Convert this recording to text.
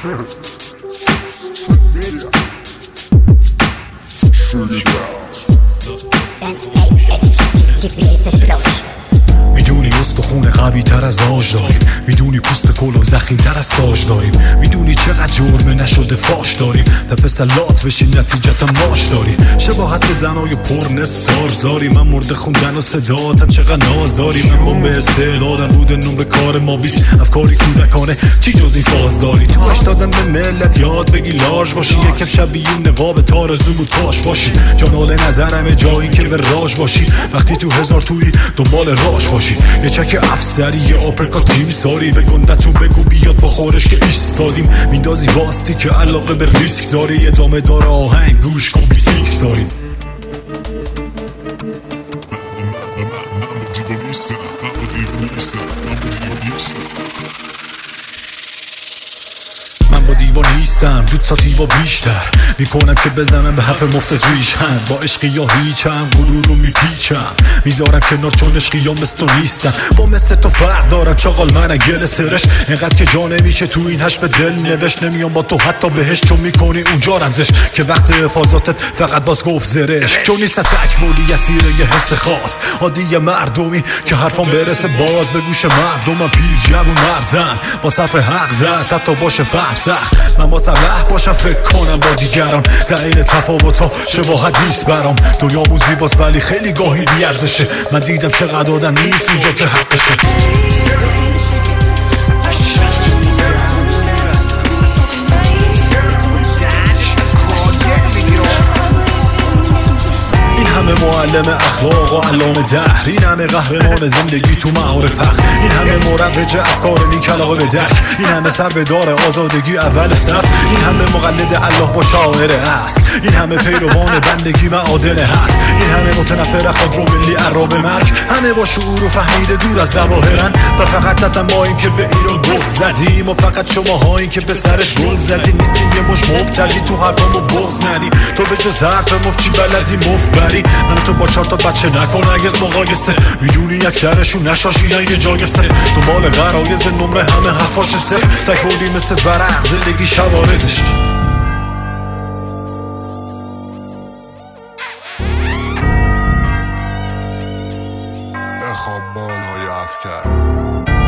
میدونی استخونه قوی تر از آج داریم، میدونی پوست کلاه زخیم تر از ساج داریم، میدونی چقدر جرمه نشده فاش داریم، به پسلات بشین نتیجتا ماش داریم، شباهت به زنای پرن سارز داریم، من مرده خوندن و صداتم چقدر ناز داریم، من به استعدادم بود نمره کار ما بیست افکاری کودکانه چی جز این فاز داری، تو دادم به ملت یاد بگی لارج باشی، یکم شبیه نقاب تارزو بود کاش باشی، جانال نظرمه جایی که به راج باشی، وقتی تو هزار تویی دنبال راش باشی، یه چک افسری یه آپرکاتی میساری، به گندتون بگو بیاد با خورش که ایستادیم، میندازی باستی که علاقه به ریسک داری، ادامه داره آهنگ گوش کن بیتیکس داریم. من با دیوان نیستم دو ساتیوا بیشتر میکنم که بزنم به حرف مفت ریشم، با عشقی یا هیچم غرور رو میپیچم، میذارم کنار چون عشقی یا مثل تو نیستم، با مثل تو فرق دارم چاقال من گل سرش، اینقدر که جا نمیشه تو این هش به دل نوشت، نمیام با تو حتی بهش چون میکنی اونجا رمزش، که وقت حفاظاتت فقط باز گفت زرش، چون نیست تک بودی اسیر یه حس خاص، عادی مردمی که حرفان برسه باز به گوش مردمم، پیر جوون مردن با صرف حق زد حتی باشه فهم سخت، من با سبله باشم فکر کنم با دیگران، تعیین تفاوت ها شباهت نیست برام، دنیامون زیباست ولی خیلی گاهی بیارزشه، من دیدم چقدر آدم نیست اونجا که حقشه. همه معلم اخلاق و علام دهر، این همه قهرمان زندگی تو معارف حق، این همه مروج افکار نیک علاقه به درک، این همه سر به دار آزادگی اول صف، این همه مقلد الله با شاعر اصل، این همه پیروان بندگی معادن حرف، این همه متنفر خودرو ملی عراب مرگ، همه با شعور و فهمیده دور از ظواهرن، و فقط تتماییم که به ایران گل زدیم، و فقط شماهاییم که به سرش گل زدیم، نیستیم یه مش مبتدی تو حرفامو بغض ننی، تو به جز حرف مفت چی بلدی مفت بری، من تو با 4 تا بچه نکن اگز مقایسه، میدونی اکثرشون نشاشیدن یه جایسته، دنبال غرایز نمره همه حرفاش صفر، تک بودی مثل ورق زندگی شوارزش. بخواب بالهای افکر